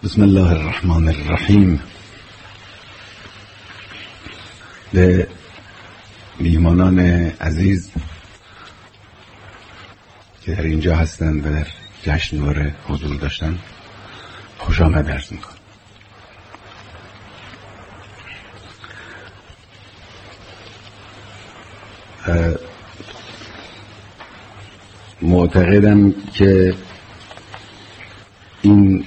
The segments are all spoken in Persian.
بسم الله الرحمن الرحیم. به میهمانان عزیز که در اینجا هستند و در جشنواره حضور داشتن خوش آمد عرض میکنم. معتقدم که این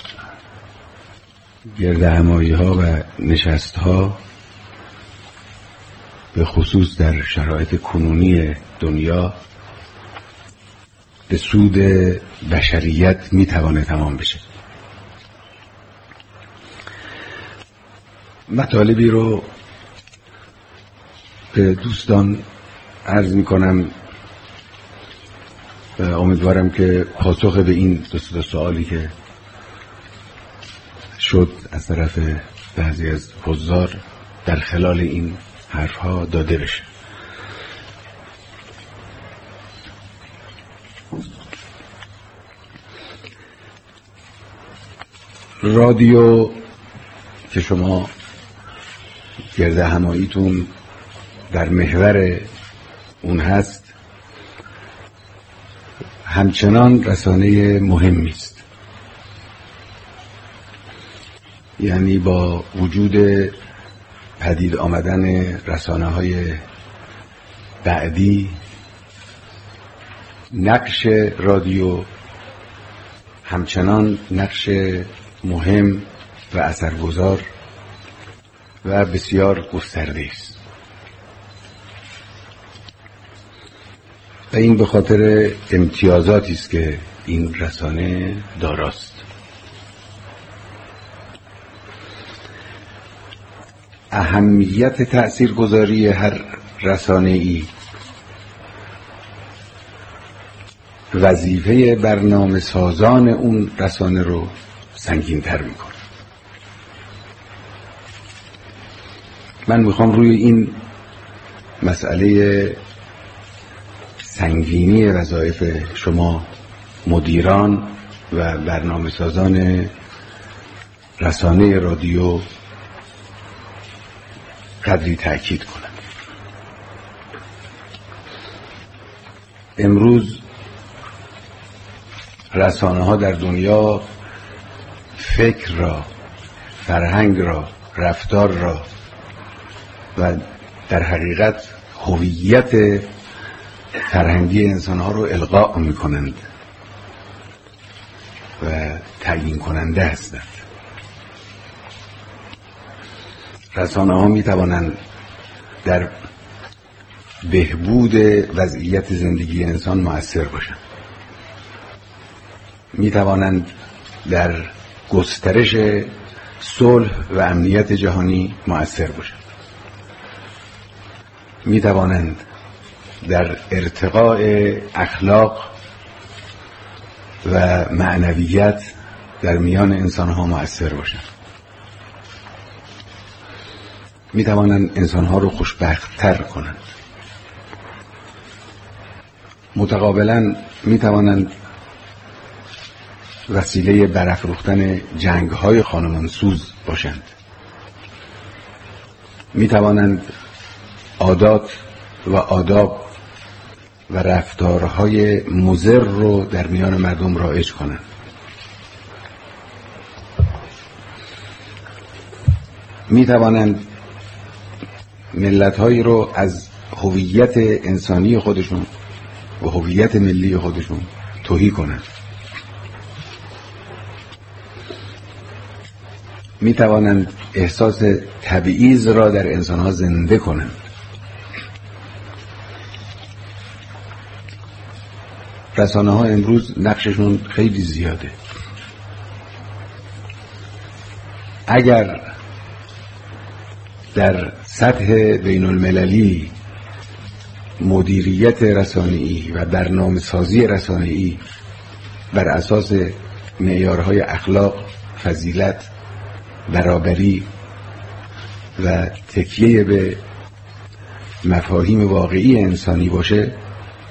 گردهمایی ها و نشست ها به خصوص در شرایط کنونی دنیا به سود بشریت میتوانه تمام بشه. مطالبی رو به دوستان عرض میکنم و امیدوارم که پاسخ به این دو سوالی که شد از طرف بعضی از حضار در خلال این حرفها داده بشه. رادیو که شما گرده هماییتون در محور اون هست همچنان رسانه مهمی است. یعنی با وجود پدید آمدن رسانه‌های بعدی نقش رادیو همچنان نقش مهم و اثرگذار و بسیار گسترده است و این به خاطر امتیازاتی است که این رسانه داراست. اهمیت تأثیرگذاری هر رسانه‌ای وظیفه برنامه سازان اون رسانه رو سنگین‌تر میکنه. من میخوام روی این مسئله سنگینی وظایف شما مدیران و برنامه سازان رسانه رادیو قدری تأکید کنم. امروز رسانه ها در دنیا فکر را، فرهنگ را، رفتار را و در حقیقت هویت فرهنگی انسان ها رو القا می کنند و تعیین کننده هستند. رسانه ها می توانند در بهبود وضعیت زندگی انسان مؤثر باشند. می توانند در گسترش صلح و امنیت جهانی مؤثر باشند. می توانند در ارتقاء اخلاق و معنویت در میان انسان ها مؤثر باشند. می توانند انسان ها رو خوشبخت تر کنند. متقابلا می توانند وسیله برافروختن جنگ های خانمانسوز باشند. می توانند عادات و آداب و رفتارهای مضر رو در میان مردم رایج کنند. می توانند ملت‌هایی رو از هویت انسانی خودشون و هویت ملی خودشون تهی کنند. می توانند احساس تبعیض را در انسان‌ها زنده کنند. رسانه‌ها امروز نقششون خیلی زیاده. اگر در سطح بین المللی مدیریت رسانه‌ای و برنامه‌سازی رسانه‌ای بر اساس معیارهای اخلاق، فضیلت، برابری و تکیه به مفاهیم واقعی انسانی باشه،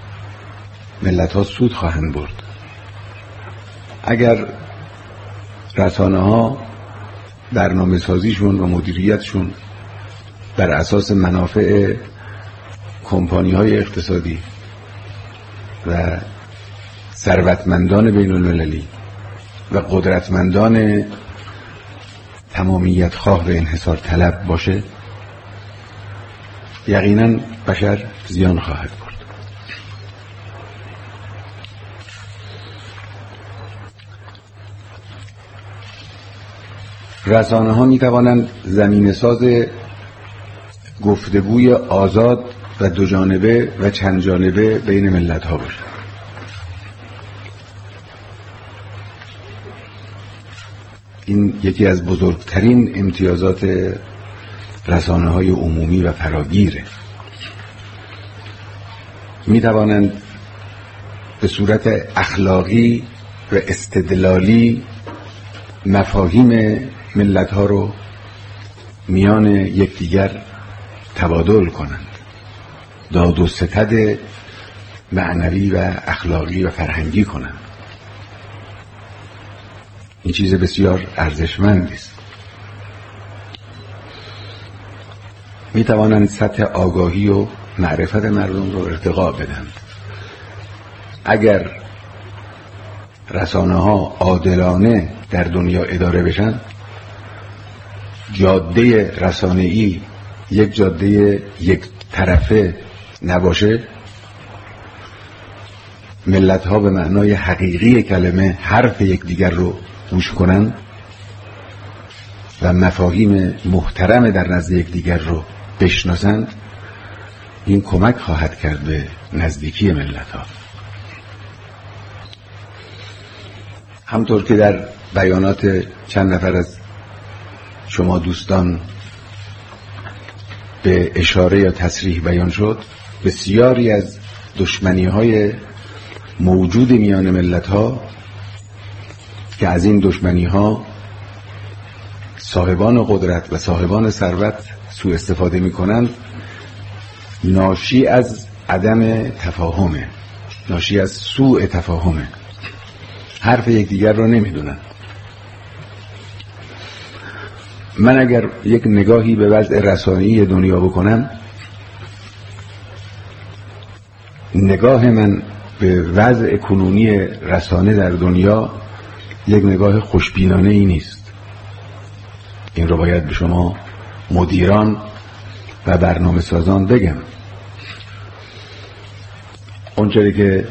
ملت‌ها سود خواهند برد. اگر رسانه ها برنامه سازیشون و مدیریتشون بر اساس منافع کمپانی های اقتصادی و ثروتمندان بین المللی و قدرتمندان تمامیت خواه و انحصار طلب باشه، یقینا بشر زیان خواهد برد. رسانه ها می توانند زمینه ساز گفتگوی آزاد و دو جانبه و چند جانبه بین ملت ها باشند. این یکی از بزرگترین امتیازات رسانه های عمومی و فراگیره. می توانند به صورت اخلاقی و استدلالی مفاهیم ملت ها رو میان یکدیگر تبادل کنند، داد و ستد معنوی و اخلاقی و فرهنگی کنند. این چیز بسیار ارزشمندی است. می توانند سطح آگاهی و معرفت مردم رو ارتقا بدند. اگر رسانه ها عادلانه در دنیا اداره بشن، جاده رسانه‌ای یک جاده یک طرفه نباشه، ملت ها به معنای حقیقی کلمه حرف یکدیگر رو گوش کنند و مفاهیم محترم در نزد یکدیگر رو بشناسند، این کمک خواهد کرد به نزدیکی ملت ها. همطور که در بیانات چند نفر از شما دوستان به اشاره یا تصریح بیان شد، بسیاری از دشمنی های موجود میان ملت ها که از این دشمنی ها صاحبان قدرت و صاحبان ثروت سوء استفاده می کنند، ناشی از عدم تفاهمه، ناشی از سوء تفاهمه. حرف یکدیگر رو نمیدونن. من اگر یک نگاهی به وضع رسانه‌ای دنیا بکنم، نگاه من به وضع کنونی رسانه در دنیا یک نگاه خوشبینانه ای نیست. این رو باید به شما مدیران و برنامه سازان بگم. اونجوری که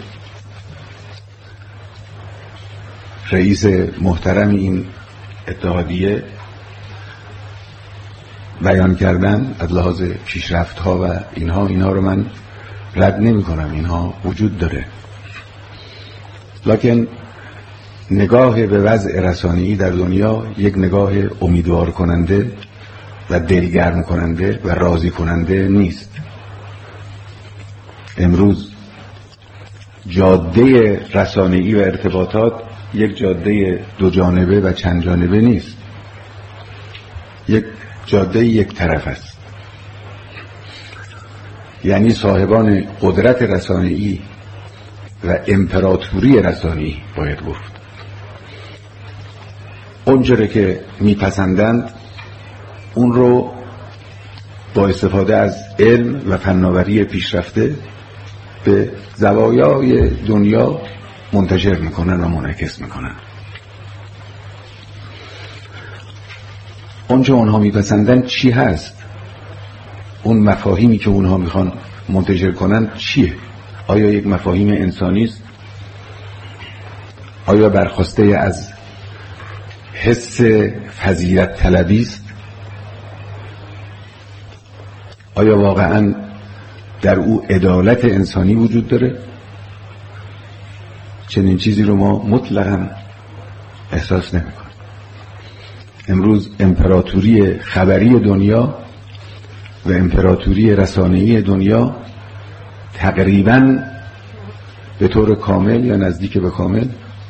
رئیس محترم این اتحادیه بیان کردن از لحاظ پیشرفت ها و اینها رو من رد نمی کنم، اینها وجود داره، لکن نگاه به وضع رسانه‌ای در دنیا یک نگاه امیدوار کننده و دلگرم کننده و راضی کننده نیست. امروز جاده رسانه‌ای و ارتباطات یک جاده دو جانبه و چند جانبه نیست، یک جاده یک طرف است. یعنی صاحبان قدرت رسانه‌ای و امپراتوری رسانه‌ای باید گفت، اونجوری که میپسندند اون رو با استفاده از علم و فناوری پیشرفته به زوایای دنیا منتشر میکنن و منعکس میکنن. اونچه اونها میپسندن چی هست؟ اون مفاهیمی که اونها میخوان منتشر کنن چیه؟ آیا یک مفاهیم انسانی است؟ آیا برخواسته از حس فضیلت طلبی است؟ آیا واقعا در او عدالت انسانی وجود داره؟ چنین چیزی رو ما مطلقاً احساس نمی‌کنیم. امروز امپراتوری خبری دنیا و امپراتوری رسانه‌ای دنیا تقریباً به طور کامل یا نزدیک به کامل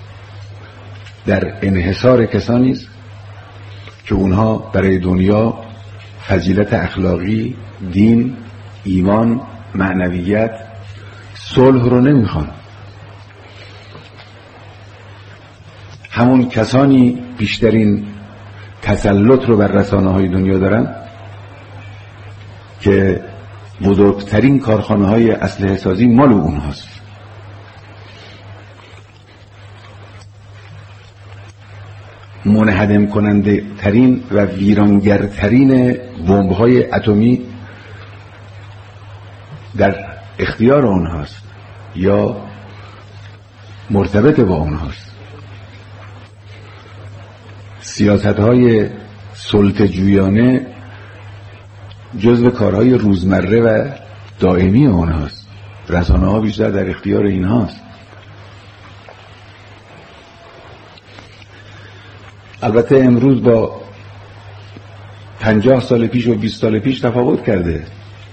در انحصار کسانی است که اونها برای دنیا فضیلت اخلاقی، دین، ایمان، معنویت، صلح رو نمیخوان. همون کسانی بیشترین تسلط رو بر رسانه‌های دنیا دارن که بزرگترین کارخانه‌های اسلحه سازی مال اونهاست. منهدم کننده ترین و ویرانگرترین بمب‌های اتمی در اختیار اونهاست یا مرتبط با اونهاست. سیاست‌های سلطه‌جویانه جزو کارهای روزمره و دائمی اونهاست. رسانه‌ها بیشتر در اختیار اینهاست. البته امروز با 50 سال پیش و 20 سال پیش تفاوت کرده.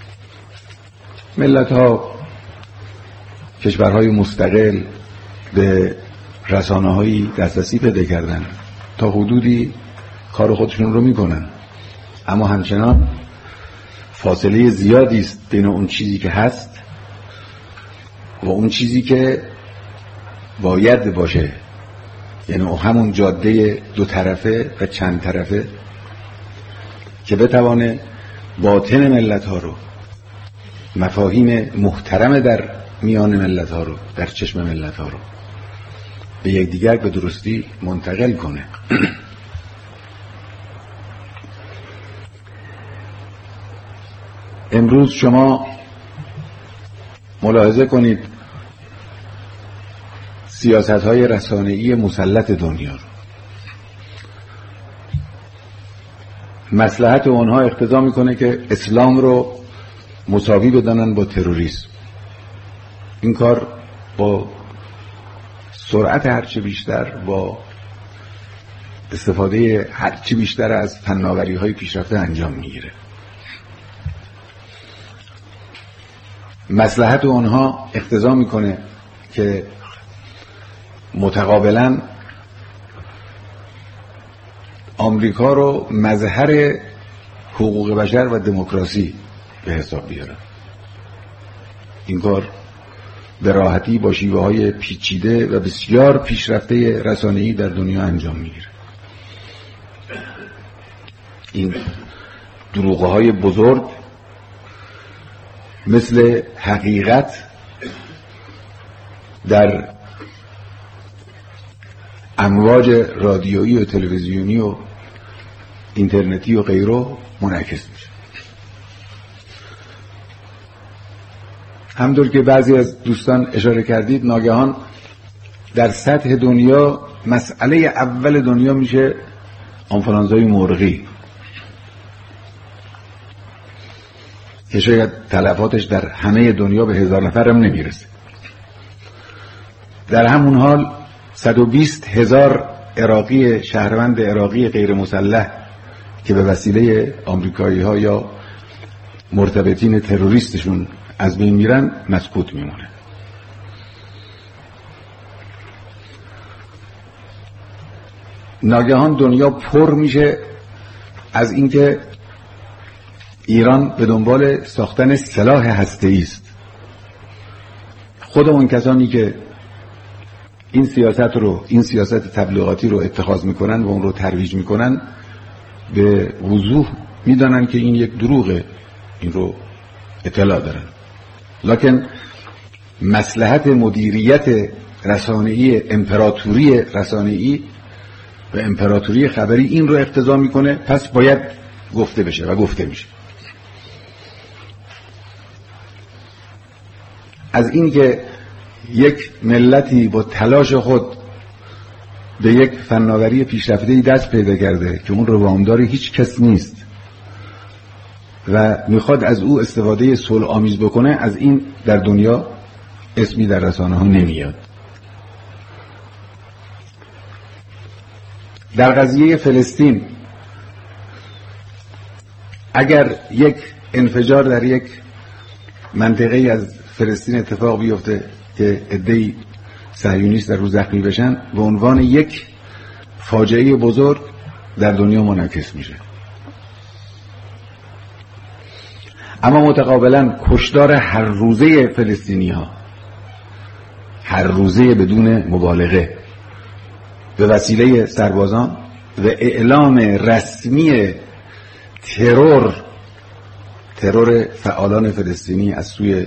ملت‌ها، کشورهای مستقل به رسانه‌هایی دسترسی پیدا کردن، تا حدودی کار خودشون رو میکنن، اما همچنان فاصله زیادی است بین اون چیزی که هست و اون چیزی که باید باشه، یعنی همون جاده دو طرفه و چند طرفه که بتوانه باطن ملت ها رو، مفاهیم محترم در میان ملت ها رو، در چشم ملت ها رو به یکدیگر به درستی منتقل کنه. امروز شما ملاحظه کنید سیاست‌های رسانه‌ای مسلط دنیا رو، مصلحت اونها اقتضا میکنه که اسلام رو مساوی بدانن با تروریسم. این کار با سرعت هرچه بیشتر، با استفاده هرچه بیشتر از فناوری‌های پیشرفته انجام میگیره. مصلحت اونها اقتضا میکنه که متقابلا آمریکا رو مظهر حقوق بشر و دموکراسی به حساب بیارن. این کار به راحتی با شیوه‌های پیچیده و بسیار پیشرفته رسانه‌ای در دنیا انجام میگیره. این دروغ‌های بزرگ مثل حقیقت در امواج رادیویی و تلویزیونی و اینترنتی و غیره منعکس میشه. همطور که بعضی از دوستان اشاره کردید، ناگهان در سطح دنیا مسئله اول دنیا میشه آنفولانزای مرغی که شاید تلفاتش در همه دنیا به 1000 نفر هم نمیرسه. در همون حال 120,000 عراقی، شهروند عراقی غیر مسلح که به وسیله آمریکایی ها یا مرتبطین تروریستشون از بین میرن مسکوت میمونه. ناگهان دنیا پر میشه از اینکه ایران به دنبال ساختن سلاح هسته‌ای است. خود اون کسانی که این سیاست تبلیغاتی رو اتخاذ میکنن و اون رو ترویج میکنن به وضوح میدانن که این یک دروغه، این رو اطلاع دارن، لکن مصلحت مدیریت رسانه‌ای، امپراتوری رسانه‌ای و امپراتوری خبری این رو اقتضا میکنه، پس باید گفته بشه و گفته میشه. از این که یک ملتی با تلاش خود به یک فناوری پیشرفته‌ای دست پیدا کرده که اون رو وامدار هیچ کس نیست و میخواد از او استفاده صلح آمیز بکنه، از این در دنیا اسمی در رسانه ها نمیاد. در قضیه فلسطین اگر یک انفجار در یک منطقه از فلسطین اتفاق بیفته که عده‌ای صهیونیست در روز زخمی بشن، به عنوان یک فاجعه بزرگ در دنیا منعکس میشه. اما متقابلا کشتار هر روزه فلسطینی ها، هر روزه بدون مبالغه، به وسیله سربازان و اعلام رسمی ترور فعالان فلسطینی از سوی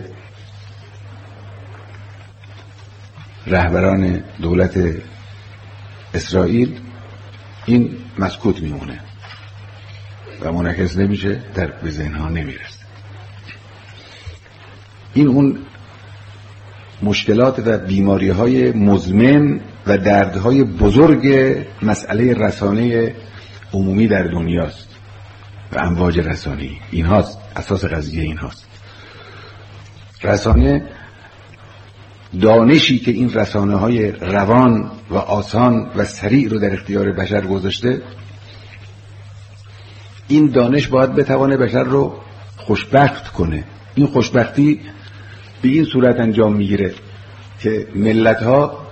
رهبران دولت اسرائیل، این مسکوت میمونه و منعکس نمیشه، به ذهنها نمیرسه. این اون مشکلات و بیماری‌های مزمن و دردهای بزرگ مسئله رسانه عمومی در دنیاست و امواج رسانه‌ای. اینهاست اساس قضیه، اینهاست رسانه. دانشی که این رسانه‌های روان و آسان و سریع رو در اختیار بشر گذاشته، این دانش باید بتوانه بشر رو خوشبخت کنه. این خوشبختی به این صورت انجام میگیره که ملت‌ها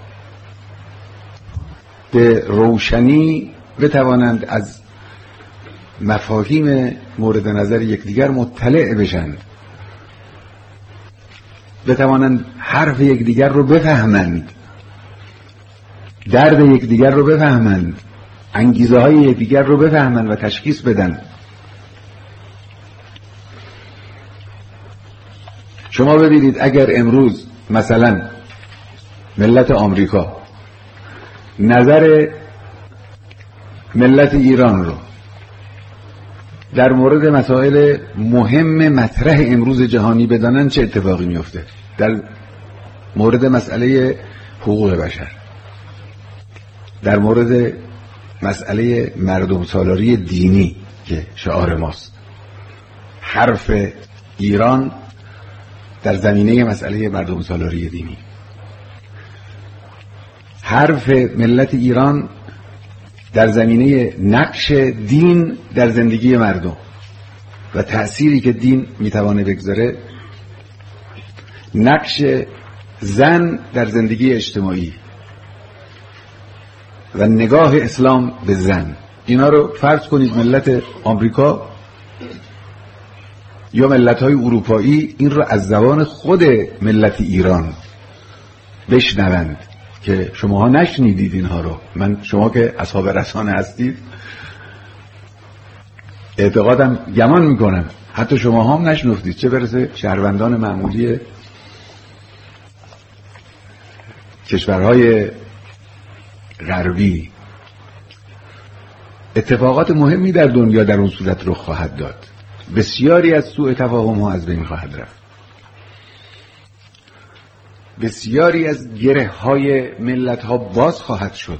به روشنی بتوانند از مفاهیم مورد نظر یکدیگر مطلع بشن، بتوانند حرف یکدیگر رو بفهمند، درد یکدیگر رو بفهمند، انگیزه های یکدیگر رو بفهمند و تشخیص بدن. شما ببینید اگر امروز مثلا ملت آمریکا نظر ملت ایران رو در مورد مسائل مهم مطرح امروز جهانی بدانن، چه اتفاقی میفته؟ در مورد مسئله حقوق بشر، در مورد مسئله مردم سالاری دینی که شعار ماست، حرف ایران در زمینه مسئله مردم سالاری دینی، حرف ملت ایران در زمینه نقش دین در زندگی مردم و تأثیری که دین میتوانه بگذاره، نقش زن در زندگی اجتماعی و نگاه اسلام به زن. اینا رو فرض کنید ملت آمریکا یا ملت‌های اروپایی این رو از زبان خود ملت ایران بشنوند که شماها نشنیدید اینها رو. شما که اصحاب رسانه هستید اعتقادم گمان میکنم حتی شما هم نشنفتید، چه برسه شهروندان معمولی کشورهای غربی. اتفاقات مهمی در دنیا در اون صورت رخ خواهد داد. بسیاری از سوء تفاهم ها از بین خواهد رفت. بسیاری از گره های ملت ها باز خواهد شد.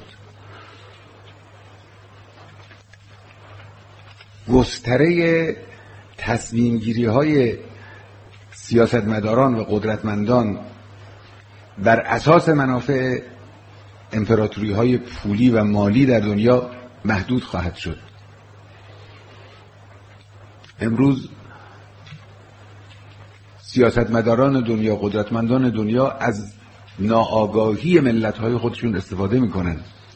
گستره تصمیم گیری های سیاستمداران و قدرتمندان بر اساس منافع امپراتوری های پولی و مالی در دنیا محدود خواهد شد. امروز سیاستمداران دنیا، قدرتمندان دنیا از ناآگاهی ملت‌های خودشون استفاده میکنن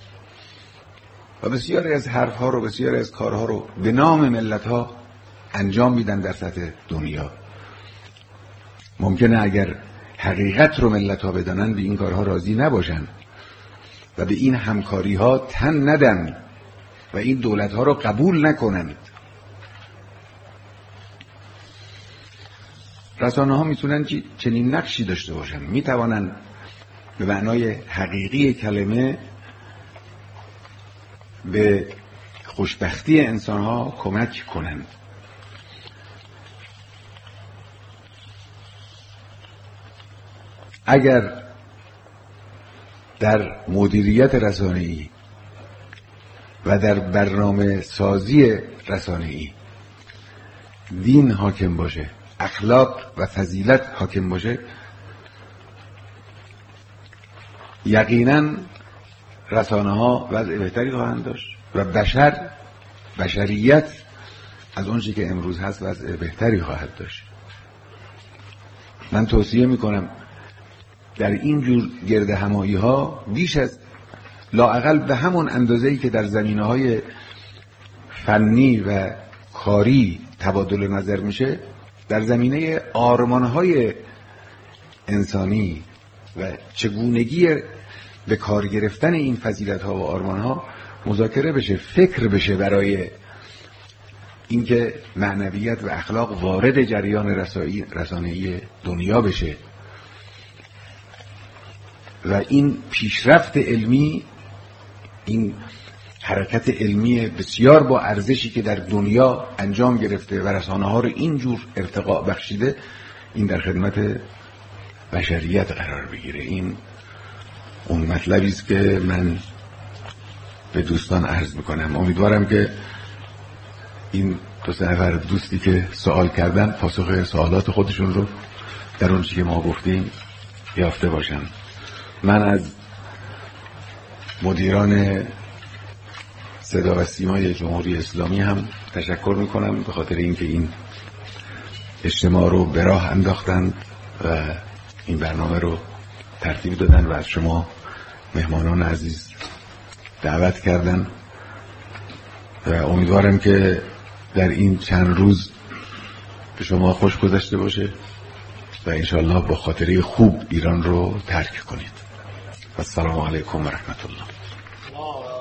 و بسیاری از حرفها رو، بسیاری از کارها رو به نام ملت‌ها انجام میدن در سطح دنیا. ممکنه اگر حقیقت رو ملت‌ها بدانن به این کارها راضی نباشن و به این همکاری‌ها تن ندن و این دولت‌ها رو قبول نکنند. رسانه ها میتونن چنین نقشی داشته باشن، میتوانن به معنای حقیقی کلمه به خوشبختی انسان ها کمک کنند. اگر در مدیریت رسانه‌ای و در برنامه سازی رسانه‌ای دین حاکم باشه، اخلاق و فضیلت حاکم باشه، یقینا رسانه ها وضع بهتری خواهند داشت و بشریت از اون چیزی که امروز هست وضع بهتری خواهد داشت. من توصیه میکنم در این جور گرد همایی ها بیش از لااقل به همون اندازه‌ای که در زمینه‌های فنی و کاری تبادل نظر میشه، در زمینه آرمانهای انسانی و چگونگی به کار گرفتن این فضیلت‌ها و آرمان‌ها مذاکره بشه، فکر بشه برای اینکه معنویت و اخلاق وارد جریان رسانه‌ای دنیا بشه و این پیشرفت علمی، این حرکت علمی بسیار با ارزشی که در دنیا انجام گرفته و رسانه‌ها رو اینجور ارتقا بخشیده، این در خدمت بشریت قرار بگیره. این اون مطلبی است که من به دوستان عرض میکنم. امیدوارم که این 2-3 نفر دوستی که سوال کردن پاسخ سوالات خودشون رو در اون چیزی که ما گفتیم یافته باشن. من از مدیران صدا و سیمای جمهوری اسلامی هم تشکر میکنم به خاطر اینکه این اجتماع رو به راه انداختند و این برنامه رو ترتیب دادن و از شما مهمانان عزیز دعوت کردن و امیدوارم که در این چند روز به شما خوش گذشته باشه و انشاءالله با خاطره خوب ایران رو ترک کنید. السلام علیکم و رحمت الله.